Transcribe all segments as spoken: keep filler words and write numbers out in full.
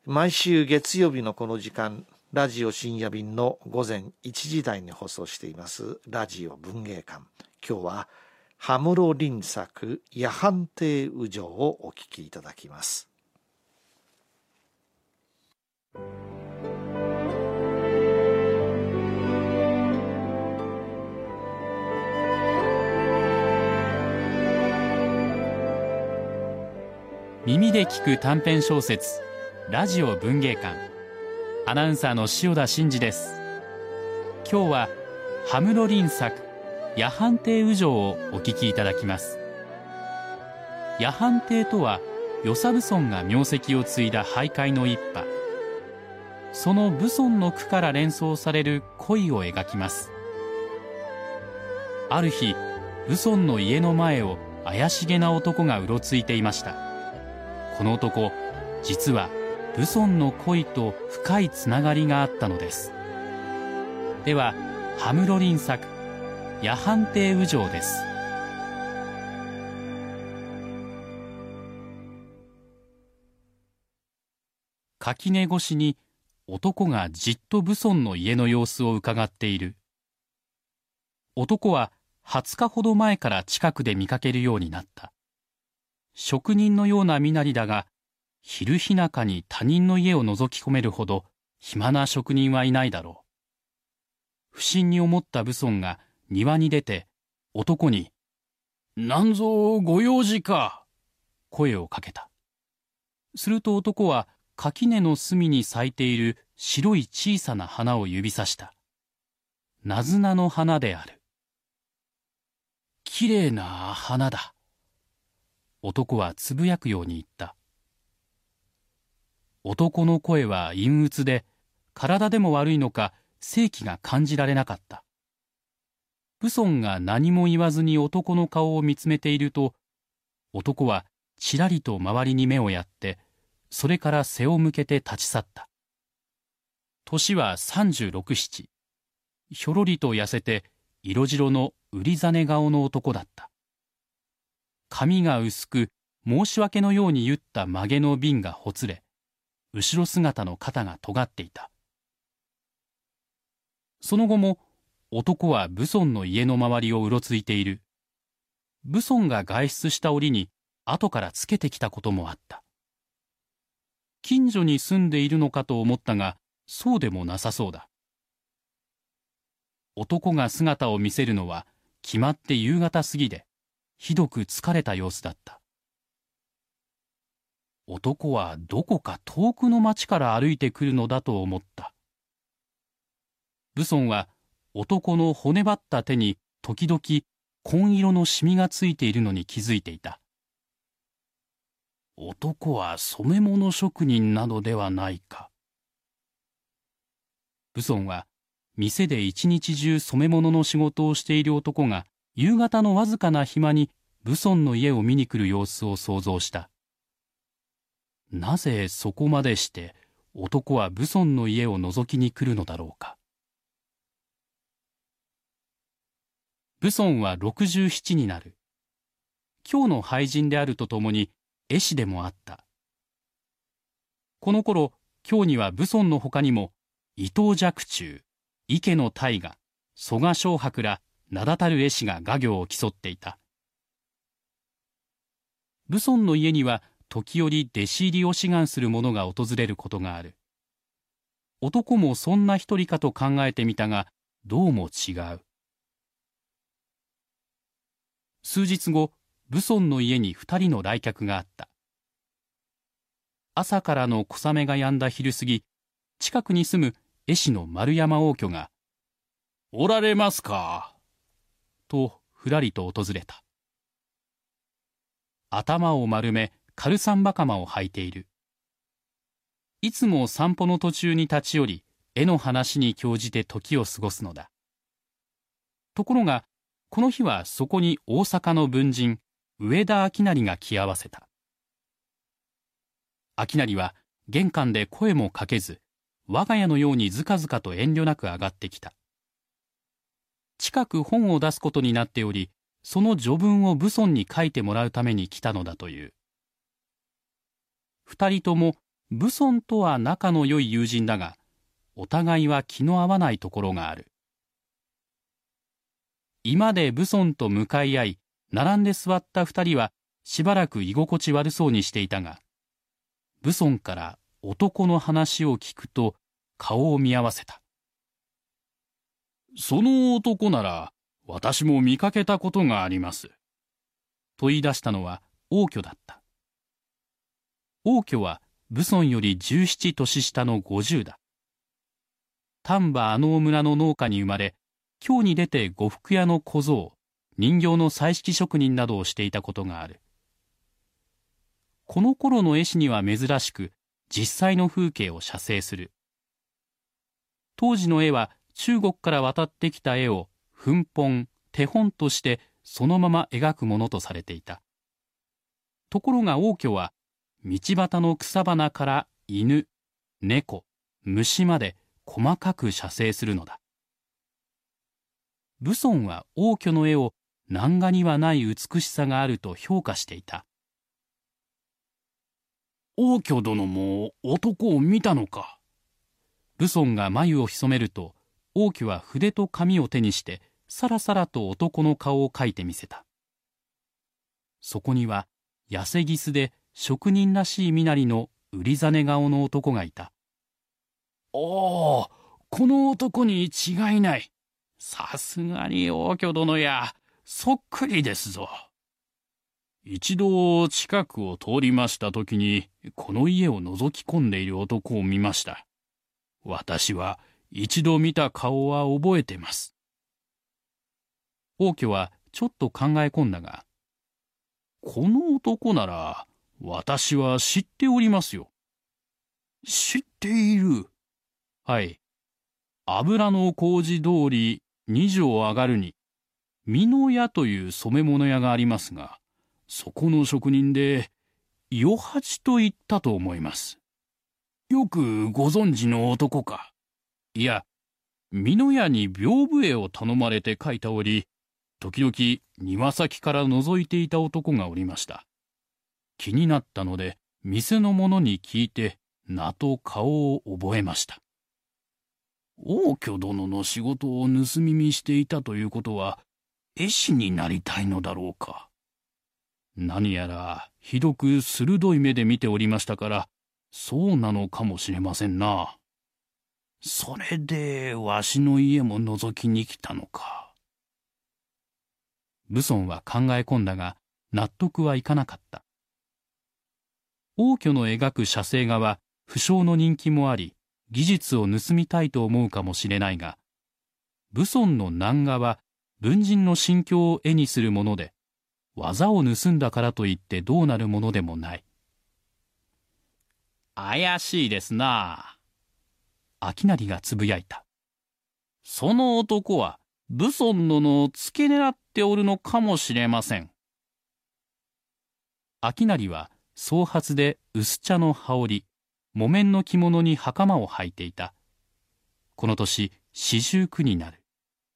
毎週月曜日のこの時間、ラジオ深夜便の午前いちじ台に放送していますラジオ文芸館。今日は羽室麟作夜半亭右城をお聞きいただきます。 耳で聞く短編小説ラジオ文芸館、アナウンサーの塩田真二です。今日は羽室麟作夜半亭右城をお聞きいただきます。夜半亭とは与謝蕪村が名跡を継いだ俳諧の一派。その蕪村の句から連想される恋を描きます。ある日、蕪村の家の前を怪しげな男がうろついていました。この男、実は蕪村の恋と深いつながりがあったのです。では、羽室麟作夜半亭右城です。垣根越しに男がじっと蕪村の家の様子をうかがっている。男ははつかほど前から近くで見かけるようになった。職人のような身なりだが、昼日中に他人の家を覗き込めるほど暇な職人はいないだろう。不審に思った蕪村が庭に出て、男に「なんぞご用事か」声をかけた。すると男は垣根の隅に咲いている白い小さな花を指さした。ナズナの花である。きれいな花だ。男はつぶやくように言った。男の声は陰鬱で、体でも悪いのか生気が感じられなかった。蕪村が何も言わずに男の顔を見つめていると、男はちらりと周りに目をやって、それから背を向けて立ち去った。年は三十六七、ひょろりと痩せて色白の売りざね顔の男だった。髪が薄く、申し訳のように結った曲げの鬢がほつれ、後ろ姿の肩が尖っていた。その後も男は蕪村の家の周りをうろついている。蕪村が外出した折に後からつけてきたこともあった。近所に住んでいるのかと思ったが、そうでもなさそうだ。男が姿を見せるのは決まって夕方過ぎで、ひどく疲れた様子だった。男はどこか遠くの町から歩いてくるのだと思った。蕪村は男の骨張った手に時々紺色のシミがついているのに気づいていた。男は染め物職人などではないか。蕪村は店で一日中染め物の仕事をしている男が夕方のわずかな暇に蕪村の家を見に来る様子を想像した。なぜそこまでして男は蕪村の家を覗きに来るのだろうか。蕪村は六十七になる。京の俳人であるとともに絵師でもあった。この頃、京には蕪村の他にも伊藤若冲、池野大河、曽我正伯ら名だたる絵師が画業を競っていた。蕪村の家には時折弟子入りを志願する者が訪れることがある。男もそんな一人かと考えてみたが、どうも違う。数日後、蕪村の家に二人の来客があった。朝からの小雨が止んだ昼過ぎ、近くに住む絵師の丸山応挙が、おられますかとふらりと訪れた。頭を丸め、カルサンバカマを履いている。いつも散歩の途中に立ち寄り、絵の話に興じて時を過ごすのだ。ところが、この日はそこに大阪の文人、上田明成が来合わせた。明成は玄関で声もかけず、我が家のようにずかずかと遠慮なく上がってきた。近く本を出すことになっており、その序文を蕪村に書いてもらうために来たのだという。二人とも武尊とは仲の良い友人だが、お互いは気の合わないところがある。居間で武尊と向かい合い、並んで座った二人はしばらく居心地悪そうにしていたが、武尊から男の話を聞くと顔を見合わせた。その男なら私も見かけたことがあります。と言い出したのは王居だった。王居は武尊より十七年下の五十だ。丹波阿能村の農家に生まれ、京に出て呉服屋の小僧、人形の彩色職人などをしていたことがある。この頃の絵師には珍しく、実際の風景を写生する。当時の絵は中国から渡ってきた絵を粉本、手本としてそのまま描くものとされていた。ところが王居は、道端の草花から犬、猫、虫まで細かく写生するのだ。武尊は王居の絵を南画にはない美しさがあると評価していた。王居殿も男を見たのか。武尊が眉を潜めると、王居は筆と紙を手にしてさらさらと男の顔を描いてみせた。そこには痩せぎすで職人らしい身なりの売りざね顔の男がいた。おお、この男に違いない。さすがに王居殿や、そっくりですぞ。一度近くを通りましたときに、この家を覗き込んでいる男を見ました。私は一度見た顔は覚えてます。王居はちょっと考え込んだが、この男なら私は知っておりますよ。知っている。はい。油の麹通り二条上がるに、美濃屋という染め物屋がありますが、そこの職人で、与八と言ったと思います。よくご存知の男か。いや、美濃屋に屏風絵を頼まれて描いた折、時々庭先から覗いていた男がおりました。気になったので、店の者に聞いて、名と顔を覚えました。王居殿の仕事を盗み見していたということは、絵師になりたいのだろうか。何やらひどく鋭い目で見ておりましたから、そうなのかもしれませんな。それでわしの家も覗きに来たのか。武尊は考え込んだが、納得はいかなかった。王居の描く写生画は不肖の人気もあり、技術を盗みたいと思うかもしれないが、武尊の南画は文人の心境を絵にするもので、技を盗んだからといってどうなるものでもない。怪しいですなあ。商成がつぶやいた。その男は武尊殿を付け狙っておるのかもしれません。商成は総髪で薄茶の羽織、木綿の着物に袴を履いていた。この年四十九になる。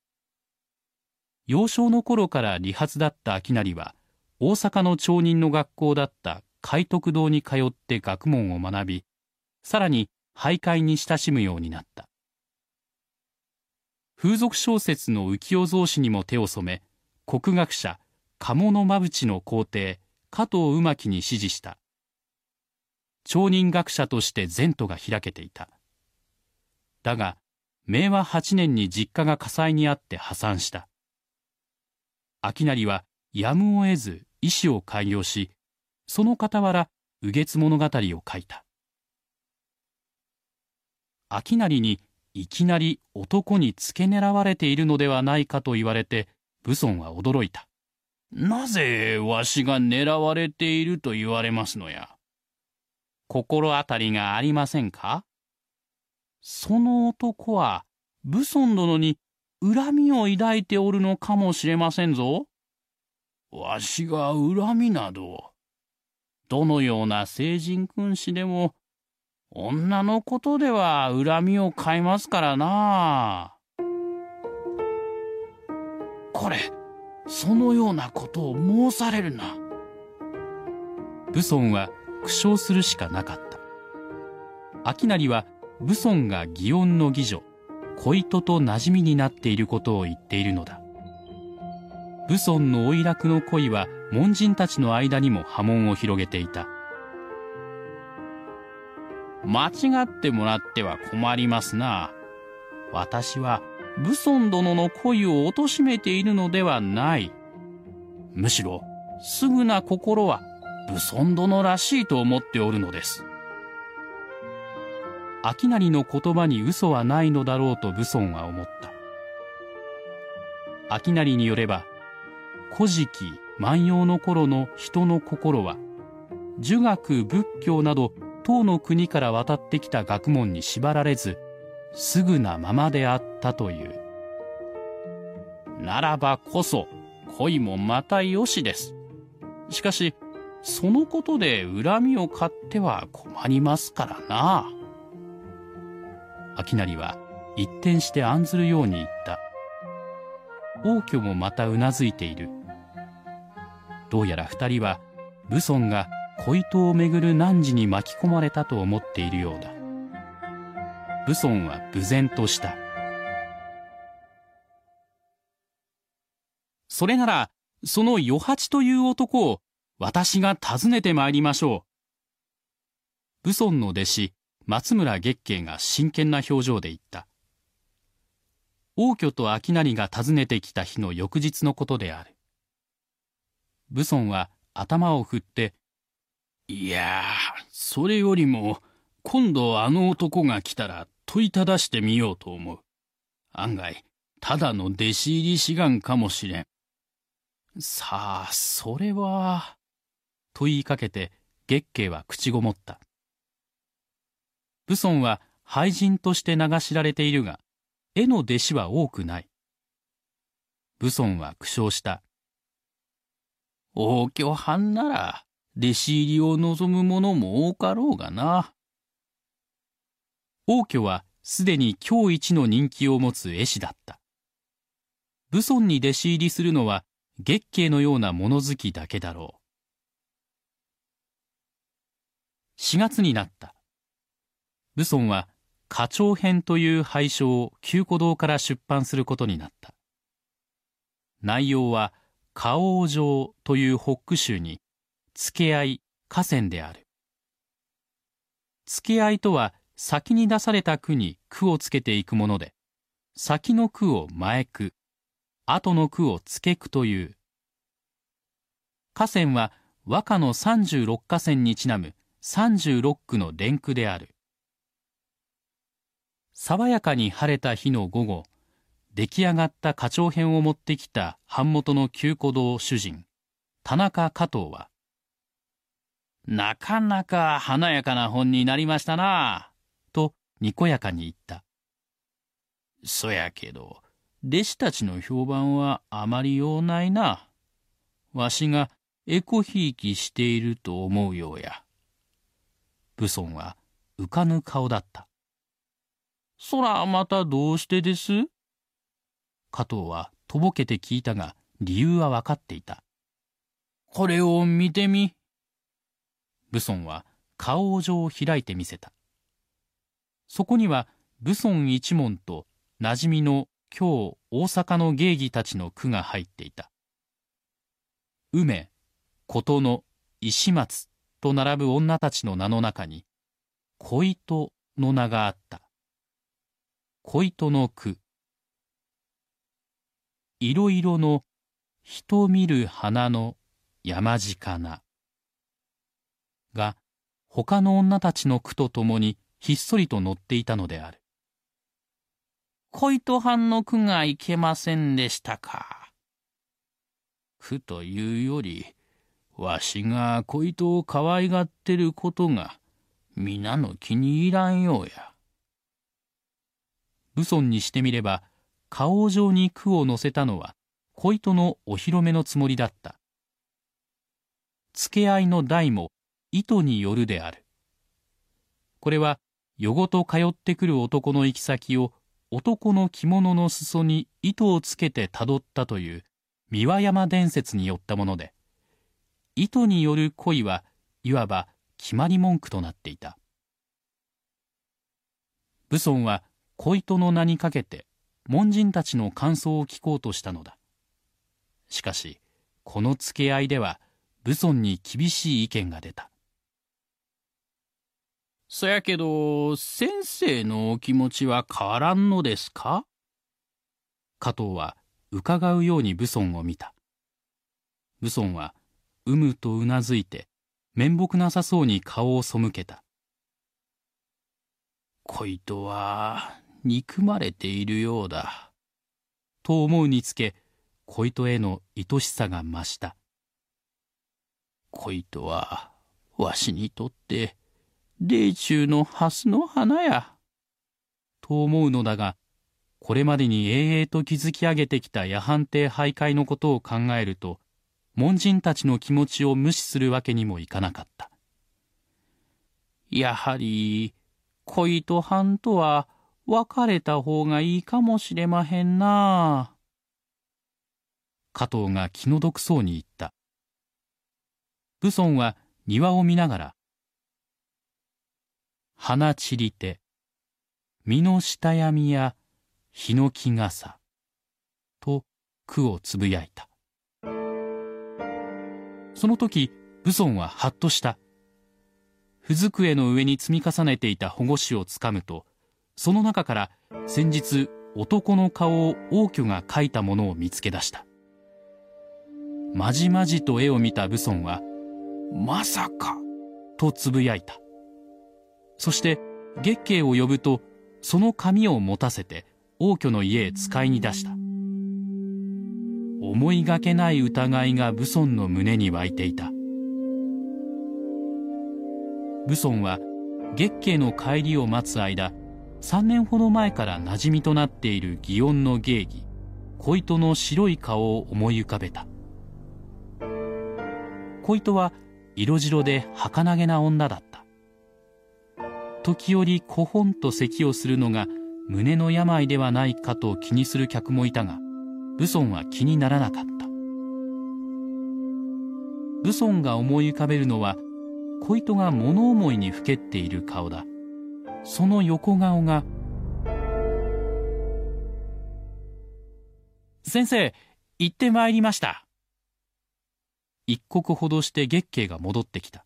幼少の頃から利発だった商成は、大阪の町人の学校だった海徳堂に通って学問を学び、さらに俳諧に親しむようになった。風俗小説の浮世草子にも手を染め、国学者鴨の馬淵の皇帝加藤馬樹に師事した。町人学者として前途が開けていた。だが、めいわはちねんに実家が火災にあって破産した。商成はやむを得ず医師を開業し、その傍ら雨月物語を書いた。商成にいきなり男に付け狙われているのではないかと言われて、武尊は驚いた。なぜわしが狙われていると言われますのや。心当たりがありませんか。その男は武尊殿に恨みを抱いておるのかもしれませんぞ。わしが恨みなど、どのような聖人君子でも、女のことでは恨みを買いますからな。これ、そのようなことを申されるな。武尊は苦笑するしかなかった。 明成は武尊が祇園の妓女小糸と馴染みになっていることを言っているのだ。武尊の花落の恋は門人たちの間にも波紋を広げていた。間違ってもらっては困りますな。私は武尊殿の恋を貶めているのではない。むしろすぐな心は武尊殿らしいと思っておるのです。明成の言葉に嘘はないのだろうと武尊は思った。明成によれば、古事記万葉の頃の人の心は、儒学仏教など唐の国から渡ってきた学問に縛られず、すぐなままであったという。ならばこそ恋もまたよしです。しかしそのことで恨みを買っては困りますからな。明成は一転して案ずるように言った。王居もまたうなずいている。どうやら二人は武尊が小糸をめぐる難事に巻き込まれたと思っているようだ。武尊は憮然とした。それならその与八という男を私が訪ねてまいりましょう。武尊の弟子松村月経が真剣な表情で言った。王居と明成が訪ねてきた日の翌日のことである。武尊は頭を振って、いやー、それよりも今度あの男が来たら問いただしてみようと思う。案外ただの弟子入り志願かもしれん。さあそれはと言いかけて月経は口ごもった。武尊は俳人として名が知られているが、絵の弟子は多くない。武尊は苦笑した。王居藩なら弟子入りを望む者も多かろうがな。王居はすでに今日一の人気を持つ絵師だった。武尊に弟子入りするのは月経のような物好きだけだろう。しがつになった。武尊は花鳥編という俳書を旧古堂から出版することになった。内容は花王城という北区州に付け合い河川である。付け合いとは先に出された句に句をつけていくもので、先の句を前句、後の句を付け句という。河川は和歌のさんじゅうろく河川にちなむさんじゅうろっ句の連句である。爽やかに晴れた日の午後、出来上がった花鳥編を持ってきた版元の旧古堂主人、田中加藤は、なかなか華やかな本になりましたなぁ、とにこやかに言った。そやけど、弟子たちの評判はあまりようないな。わしがえこひいきしていると思うようや。武尊は浮かぬ顔だった。そらまたどうしてです？加藤はとぼけて聞いたが、理由は分かっていた。これを見てみ。武尊は顔状を開いてみせた。そこには武尊一門と馴染みの京大阪の芸妓たちの句が入っていた。梅、琴乃、石松と並ぶ女たちの名の中に小糸の名があった。小糸の句。いろいろの人見る花の山鹿なが他の女たちの句とともにひっそりと載っていたのである。小糸藩の句がいけませんでしたか。句というよりわしが小糸を可愛がってることが皆の気に入らんようや。武尊にしてみれば顔状に句を載せたのは小糸のお披露目のつもりだった。付け合いの題も意図によるである。これは夜ごと通ってくる男の行き先を男の着物の裾に糸をつけてたどったという三輪山伝説によったもので、意図による恋はいわば決まり文句となっていた。 武尊は小糸の名にかけて門人たちの感想を聞こうとしたのだ。しかしこの付け合いでは武尊に厳しい意見が出た。そやけど先生のお気持ちは変わらんのですか？加藤は伺うように武尊を見た。武尊はうむとうなずいて面目なさそうに顔を背けた。小糸は憎まれているようだと思うにつけ、小糸への愛しさが増した。小糸はわしにとって霊中の蓮の花やと思うのだが、これまでに永々と築き上げてきた夜半亭徘徊のことを考えると、門人たちの気持ちを無視するわけにもいかなかった。やはり小糸藩とは別れた方がいいかもしれまへんな。加藤が気の毒そうに言った。武尊は庭を見ながら、花散りて、実の下闇やヒノキ傘と句をつぶやいた。その時武尊ははっとした。文机の上に積み重ねていた保護紙をつかむと、その中から先日男の顔を応挙が描いたものを見つけ出した。まじまじと絵を見た武尊は、まさかとつぶやいた。そして月経を呼ぶと、その紙を持たせて応挙の家へ使いに出した。思いがけない疑いが武尊の胸に湧いていた。武尊は月経の帰りを待つ間、三年ほど前から馴染みとなっている祇園の芸妓小糸の白い顔を思い浮かべた。小糸は色白で儚げな女だった。時折こほんと咳をするのが胸の病ではないかと気にする客もいたが、武尊は気にならなかった。武尊が思い浮かべるのは、小糸が物思いにふけっている顔だ。その横顔が、先生、行ってまいりました。一刻ほどして月経が戻ってきた。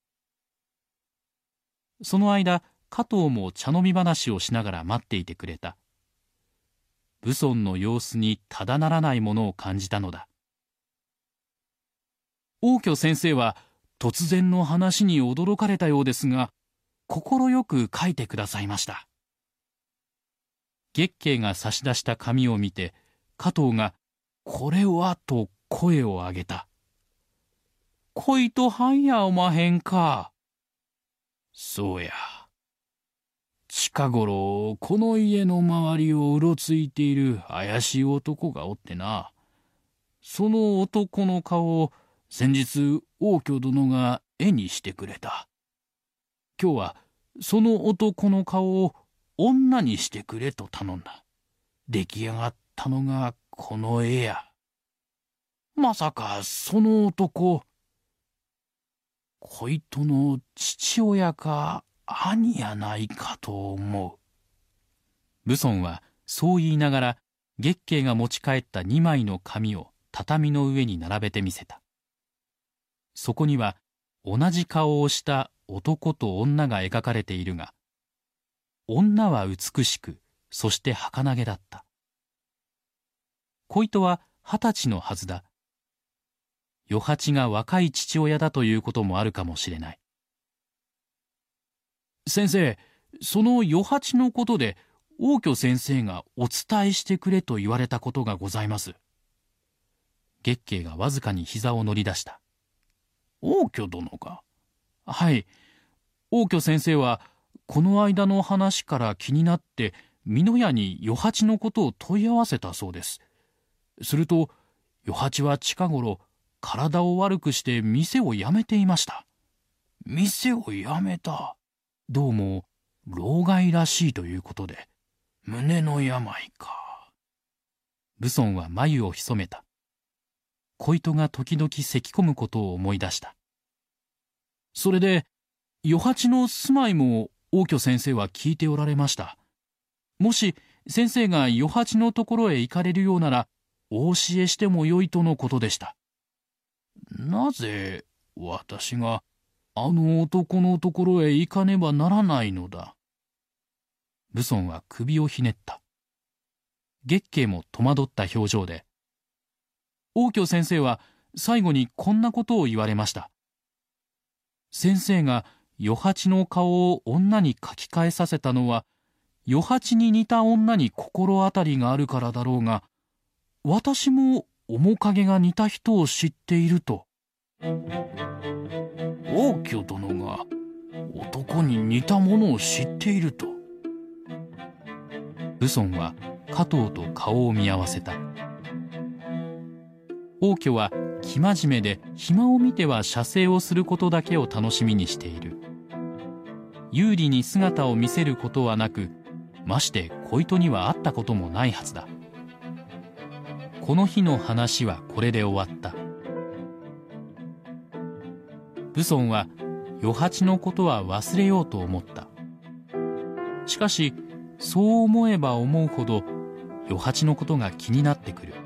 その間、加藤も茶飲み話をしながら待っていてくれた。武尊の様子にただならないものを感じたのだ。応挙先生は突然の話に驚かれたようですが、心よく書いてくださいました。月経が差し出した紙を見て、加藤がこれはと声を上げた。小糸藩やおまへんか。そうや。近頃この家の周りをうろついている怪しい男がおってな。その男の顔を先日応挙殿が絵にしてくれた。今日はその男の顔を女にしてくれと頼んだ。出来上がったのがこの絵や。まさかその男、小糸の父親か兄やないかと思う。武尊はそう言いながら月経が持ち帰った二枚の紙を畳の上に並べてみせた。そこには同じ顔をした男と女が描かれているが、女は美しく、そして儚げだった。小糸は二十歳のはずだ。与八が若い父親だということもあるかもしれない。先生、その与八のことで応挙先生がお伝えしてくれと言われたことがございます。月経がわずかに膝を乗り出した。応挙殿か。はい。応挙先生はこの間の話から気になって美濃屋に与八のことを問い合わせたそうです。すると与八は近頃体を悪くして店を辞めていました。店を辞めた。どうも老害らしいということで、胸の病か。武尊は眉を潜めた。小糸が時々咳込むことを思い出した。それで与八の住まいも応挙先生は聞いておられました。 もし先生が与八のところへ行かれるようなら、お教えしてもよいとのことでした。なぜ私があの男のところへ行かねばならないのだ。武尊は首をひねった。月経も戸惑った表情で、応挙先生は最後にこんなことを言われました。先生が与八の顔を女に書き換えさせたのは、与八に似た女に心当たりがあるからだろうが、私も面影が似た人を知っていると。応挙殿が男に似たものを知っていると。武尊は加藤と顔を見合わせた。応挙は生真面目で、暇を見ては写生をすることだけを楽しみにしている。有利に姿を見せることはなく、まして小糸には会ったこともないはずだ。この日の話はこれで終わった。武尊は与八のことは忘れようと思った。しかしそう思えば思うほど与八のことが気になってくる。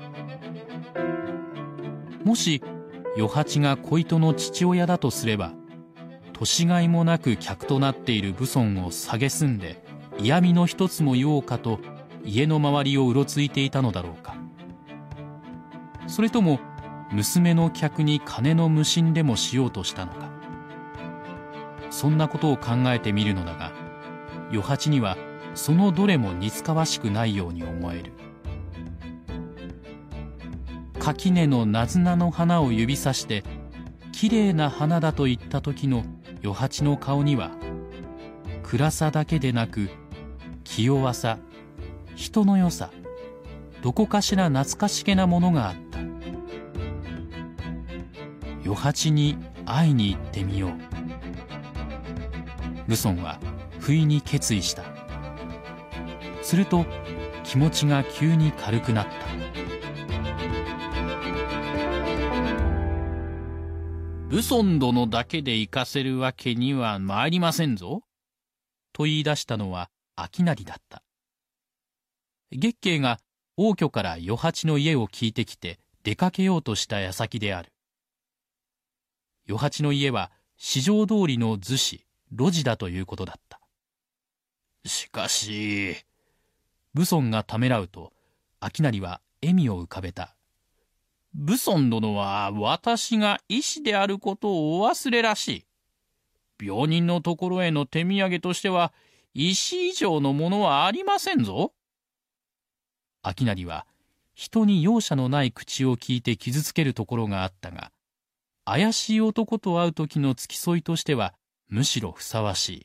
もし与八が小糸の父親だとすれば、年がいもなく客となっている武尊を蔑んで嫌味の一つも言おうかと家の周りをうろついていたのだろうか。それとも娘の客に金の無心でもしようとしたのか。そんなことを考えてみるのだが、与八にはそのどれも似つかわしくないように思える。垣根のなずなの花を指さしてきれいな花だと言った時の与八の顔には、暗さだけでなく気弱さ、人の良さ、どこかしら懐かしげなものがあった。与八に会いに行ってみよう。武尊は不意に決意した。すると気持ちが急に軽くなった。武尊殿だけで行かせるわけには参りませんぞ。と言い出したのは商成だった。月経が応挙から与八の家を聞いてきて出かけようとした矢先である。与八の家は四条通りの逗子、路地だということだった。しかし、武尊がためらうと、商成は笑みを浮かべた。武尊殿は私が医師であることをお忘れらしい。病人のところへの手土産としては、医師以上のものはありませんぞ。商成は人に容赦のない口を聞いて傷つけるところがあったが、怪しい男と会う時の付き添いとしてはむしろふさわしい。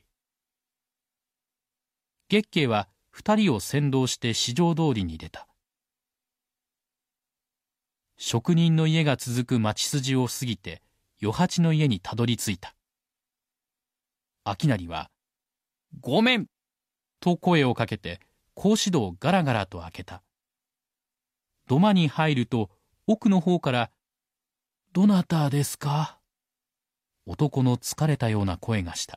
月経は二人を先導して四条通りに出た。職人の家が続く町筋を過ぎて与八の家にたどり着いた。商成は「ごめん!」と声をかけて格子戸をガラガラと開けた。土間に入ると奥の方から「どなたですか?」男の疲れたような声がした。「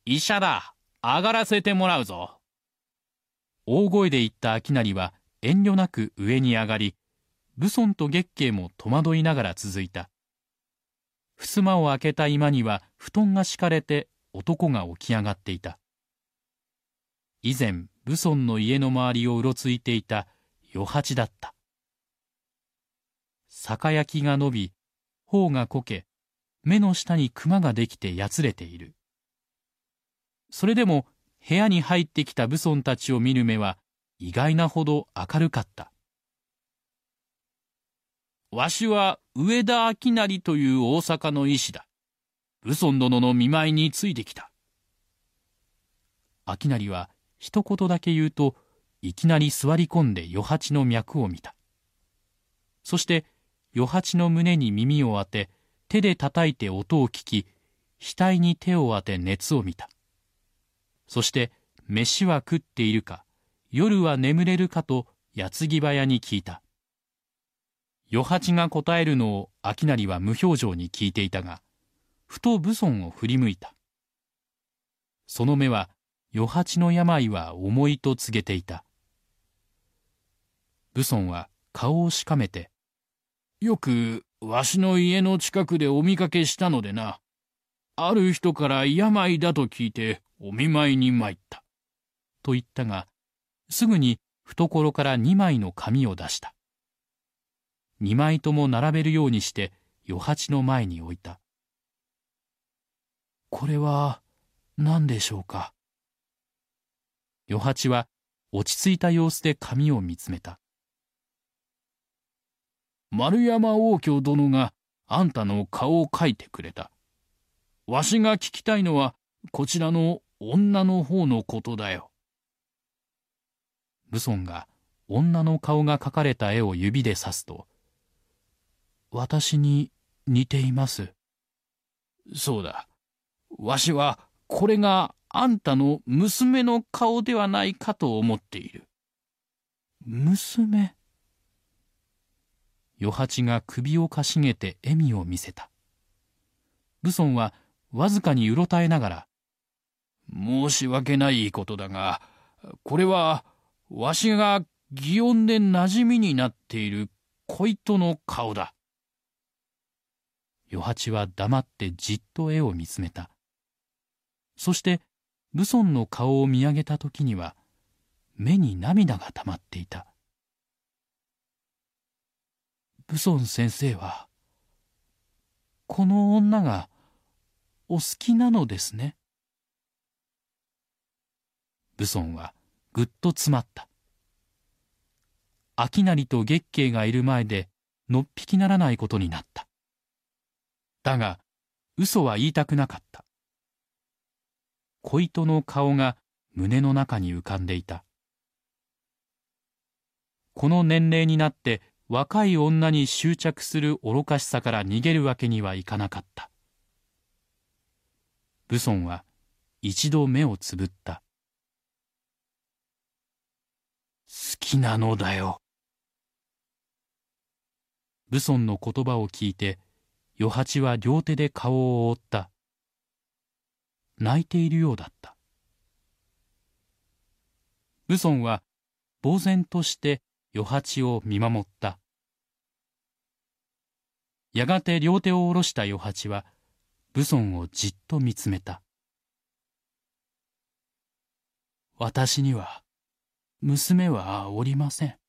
医者だ。上がらせてもらうぞ。」大声で言った商成は遠慮なく上に上がり、武尊と月経も戸惑いながら続いた。襖を開けた居間には布団が敷かれて男が起き上がっていた。以前武尊の家の周りをうろついていた与八だった。酒焼きが伸び、頬がこけ、目の下にクマができてやつれている。それでも部屋に入ってきた武尊たちを見る目は意外なほど明るかった。わしは上田商成という大阪の医師だ。武尊殿の見舞いについてきた。商成は一言だけ言うと、いきなり座り込んで与八の脈を見た。そして与八の胸に耳を当て、手で叩いて音を聞き、額に手を当て熱を見た。そして飯は食っているか、夜は眠れるかと矢継ぎ早に聞いた。与八が答えるのを商成は無表情に聞いていたが、ふと武尊を振り向いた。その目は与八の病は重いと告げていた。武尊は顔をしかめて、よくわしの家の近くでお見かけしたのでな。ある人から病だと聞いてお見舞いに参った。と言ったが、すぐに懐から二枚の紙を出した。二枚とも並べるようにして与八の前に置いた。これは何でしょうか。与八は落ち着いた様子で紙を見つめた。丸山応挙殿があんたの顔を描いてくれた。わしが聞きたいのはこちらの女の方のことだよ。武尊が女の顔が描かれた絵を指で指すと、私に似ています。そうだ。わしはこれがあんたの娘の顔ではないかと思っている。娘？与八が首をかしげて笑みを見せた。武尊はわずかにうろたえながら、申し訳ないことだが、これはわしが祇園で馴染みになっている小糸の顔だ。与八は黙ってじっと絵を見つめた。そして武尊の顔を見上げたときには目に涙がたまっていた。武尊先生はこの女がお好きなのですね。武尊はぐっと詰まった。商成と月桂がいる前でのっぴきならないことになった。だが嘘は言いたくなかった。小糸の顔が胸の中に浮かんでいた。この年齢になって若い女に執着する愚かしさから逃げるわけにはいかなかった。武尊は一度目をつぶった。好きなのだよ。武尊の言葉を聞いて与八は両手で顔を覆った。泣いているようだった。武尊は呆然として与八を見守った。やがて両手を下ろした与八は武尊をじっと見つめた。私には娘はおりません。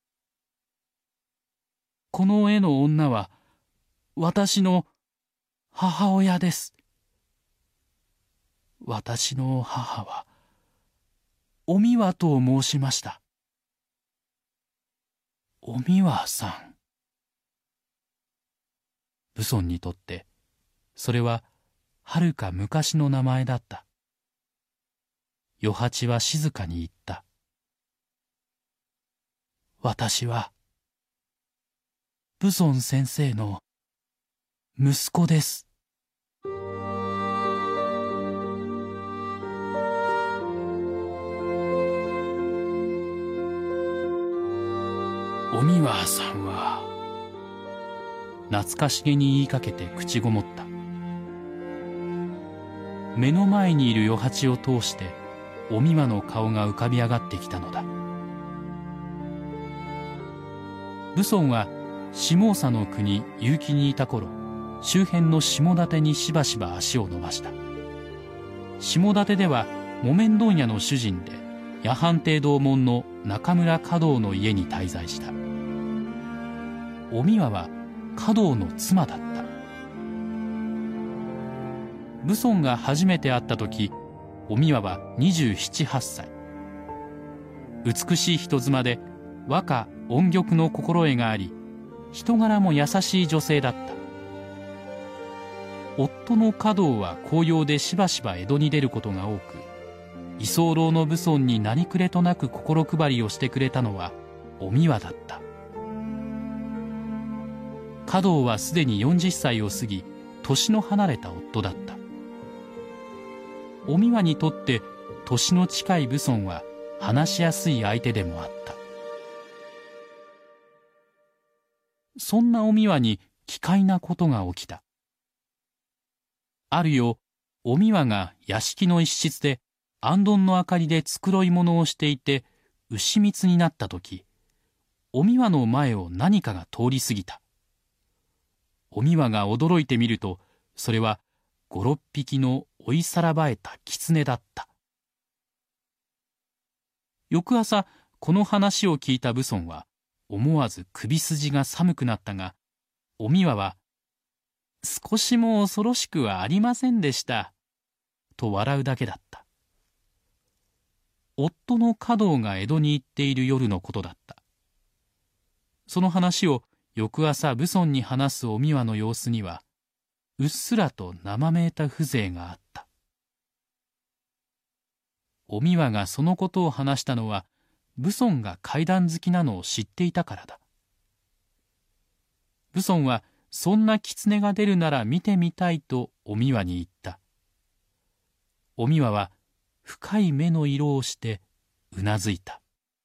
この絵の女は私の母親です。私の母はおみわと申しました。おみわさん。武尊にとってそれははるか昔の名前だった。与八は静かに言った。私は武尊先生の息子です。おみわさんは懐かしげに言いかけて口ごもった。目の前にいる与八を通しておみわの顔が浮かび上がってきたのだ。武尊は下総の国結城にいた頃、周辺の下館にしばしば足を伸ばした。下館では木綿問屋の主人で夜半亭同門の中村華道の家に滞在した。おみわは華道の妻だった。武尊が初めて会った時、おみわはにじゅうなな、はっさい。美しい人妻で和歌音曲の心得があり、人柄も優しい女性だった。夫の華道は公用でしばしば江戸に出ることが多く、居候の武尊に何くれとなく心配りをしてくれたのはおみわだった。華道はすでによんじゅっさいを過ぎ、年の離れた夫だった。おみわにとって年の近い武尊は話しやすい相手でもあった。そんなおみわに奇怪なことが起きた。ある夜、おみわが屋敷の一室で行燈の明かりで繕い物をしていて牛蜜になったとき、おみわの前を何かが通り過ぎた。おみわが驚いてみると、それは五六匹の追いさらばえた狐だった。翌朝、この話を聞いた武尊は思わず首筋が寒くなったが、おみわは「少しも恐ろしくはありませんでした」と笑うだけだった。夫の華道が江戸に行っている夜のことだった。その話を翌朝武尊に話すおみわの様子には、うっすらと生めいた風情があった。おみわがそのことを話したのは、武尊が怪談好きなのを知っていたからだ。武尊はそんな狐が出るなら見てみたいとおみわに言った。おみわは深い目の色をしてうなずいた。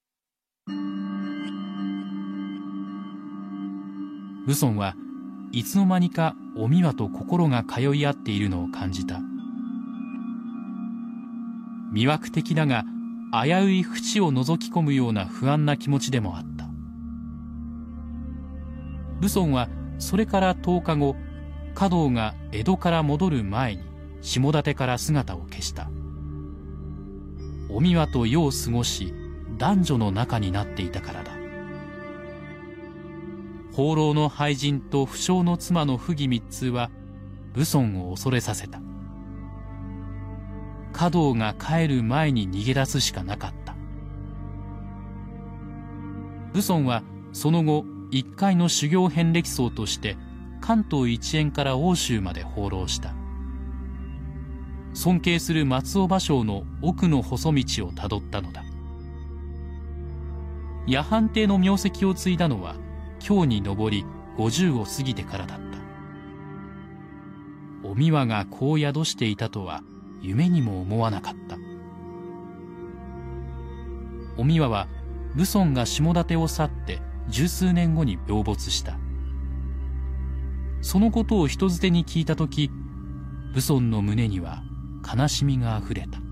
武尊はいつの間にかおみわと心が通い合っているのを感じた。魅惑的だが危うい淵を覗き込むような不安な気持ちでもあった。武尊はそれからとおかご、華道が江戸から戻る前に下館から姿を消した。おみわと夜を過ごし男女の仲になっていたからだ。放浪の俳人と不肖の妻の不義密通は武尊を恐れさせた。華道が帰る前に逃げ出すしかなかった。武尊はその後一介の修行遍歴僧として関東一円から奥州まで放浪した。尊敬する松尾芭蕉の奥の細道をたどったのだ。夜半亭の名跡を継いだのは京に上り五十を過ぎてからだった。おみわがこう宿していたとは夢にも思わなかった。おみわは武尊が下館を去って十数年後に病没した。そのことを人づてに聞いたとき、武尊の胸には悲しみがあふれた。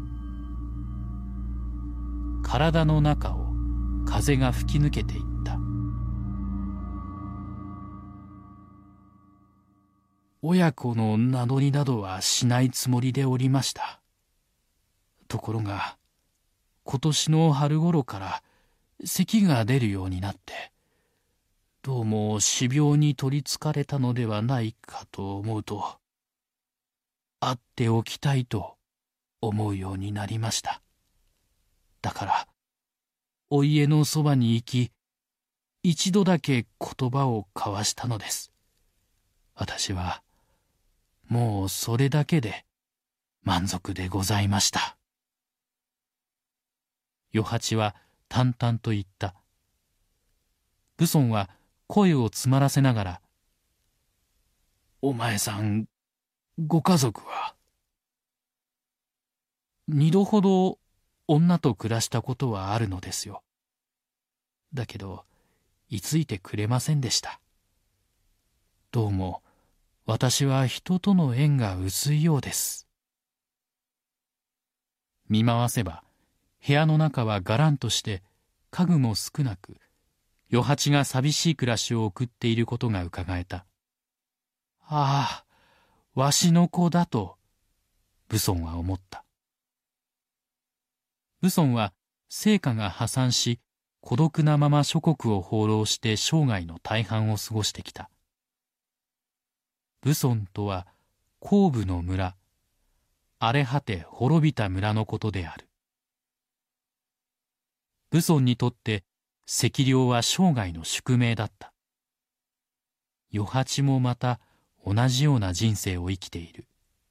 体の中を風が吹き抜けていった。親子の名乗りなどはしないつもりでおりました。ところが今年の春頃から咳が出るようになって、どうも死病に取りつかれたのではないかと思うと、会っておきたいと思うようになりました。だからお家のそばに行き、一度だけ言葉を交わしたのです。私はもうそれだけで満足でございました。与八は淡々と言った。武尊は声を詰まらせながら、お前さん、ご家族は？二度ほど女と暮らしたことはあるのですよ。だけど、居ついてくれませんでした。どうも、私は人との縁が薄いようです。見回せば、部屋の中はがらんとして家具も少なく、与八が寂しい暮らしを送っていることがうかがえた。ああ、わしの子だと武尊は思った。武尊は生家が破産し、孤独なまま諸国を放浪して生涯の大半を過ごしてきた。武尊とは後部の村、荒れ果て滅びた村のことである。武尊にとって赤陵は生涯の宿命だった。与八もまた同じような人生を生きている。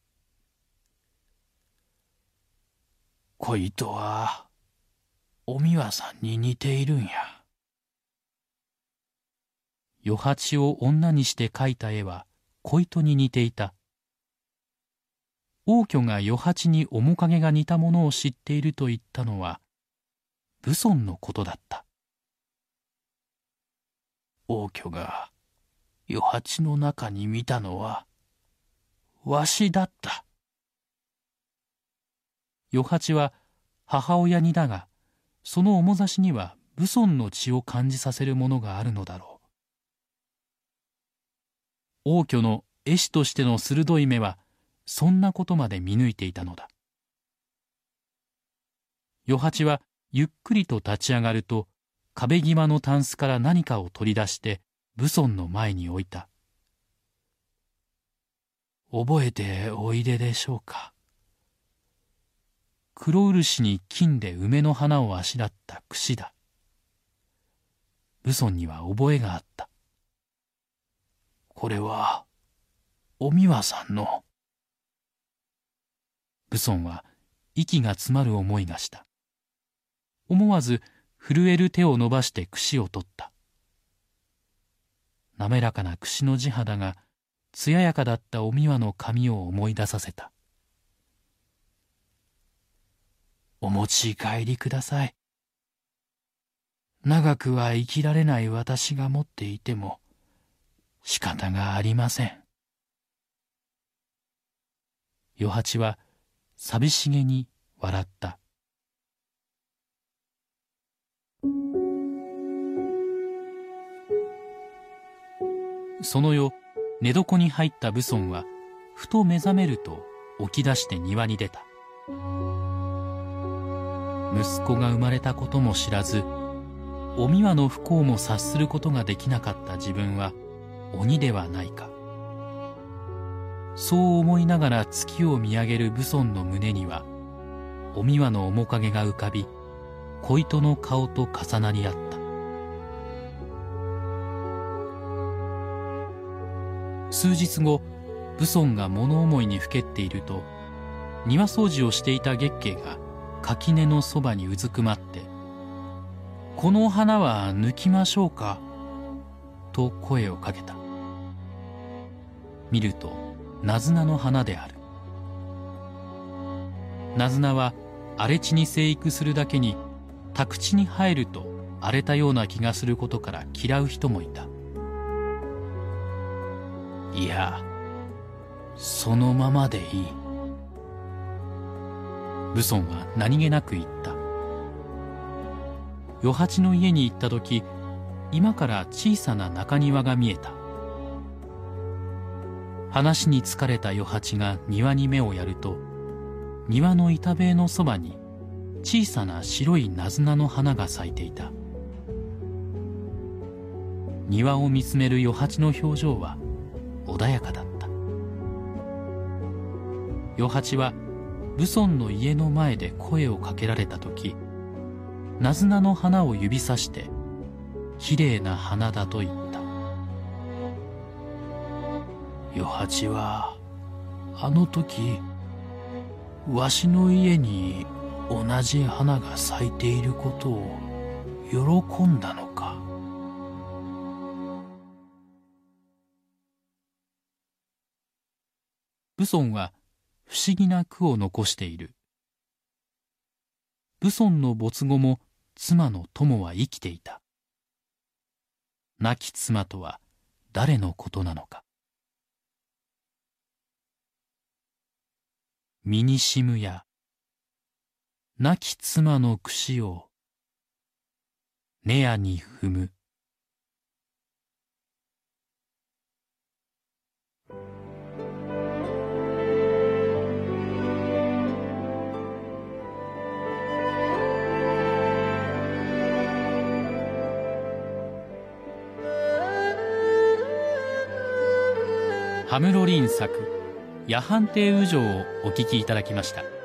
小糸はおみわさんに似ているんや。与八を女にして描いた絵は小糸に似ていた。王居が与八に面影が似たものを知っていると言ったのは武尊のことだった。王居が与八の中に見たのはわしだった。与八は母親にだが、その面差しには武尊の血を感じさせるものがあるのだろう。王居の絵師としての鋭い目はそんなことまで見抜いていたのだ。与八はゆっくりと立ち上がると、壁際のタンスから何かを取り出して武尊の前に置いた。覚えておいででしょうか。黒漆に金で梅の花をあしらった櫛だ。武尊には覚えがあった。これはお美和さんの。武尊は息が詰まる思いがした。思わず震える手を伸ばして櫛を取った。滑らかな櫛の地肌が艶やかだったお美和の髪を思い出させた。お持ち帰りください。長くは生きられない私が持っていても仕方がありません。与八は寂しげに笑った。その夜、寝床に入った武尊はふと目覚めると起き出して庭に出た。息子が生まれたことも知らず、お美和の不幸も察することができなかった自分は鬼ではないか。そう思いながら月を見上げる武尊の胸には、お美和の面影が浮かび、小糸の顔と重なり合った。数日後、武尊が物思いにふけっていると、庭掃除をしていた月桂が垣根のそばにうずくまって、この花は抜きましょうかと声をかけた。見るとナズナの花である。ナズナは荒れ地に生育するだけに、宅地に入ると荒れたような気がすることから嫌う人もいた。いや、そのままでいい。武尊は何気なく言った。与八の家に行った時、居間から小さな中庭が見えた。話に疲れた与八が庭に目をやると、庭の板塀のそばに小さな白いナズナの花が咲いていた。庭を見つめる与八の表情は穏やかだった。与八は武尊の家の前で声をかけられた時、ナズナの花を指さしてきれいな花だと言った。与八はあの時わしの家に同じ花が咲いていることを喜んだのか。武尊は不思議な句を残している。武尊の没後も妻の友は生きていた。亡き妻とは誰のことなのか。身にしむや亡き妻の櫛を根やに踏む。ハムロリン作「夜半亭右城」をお聞きいただきました。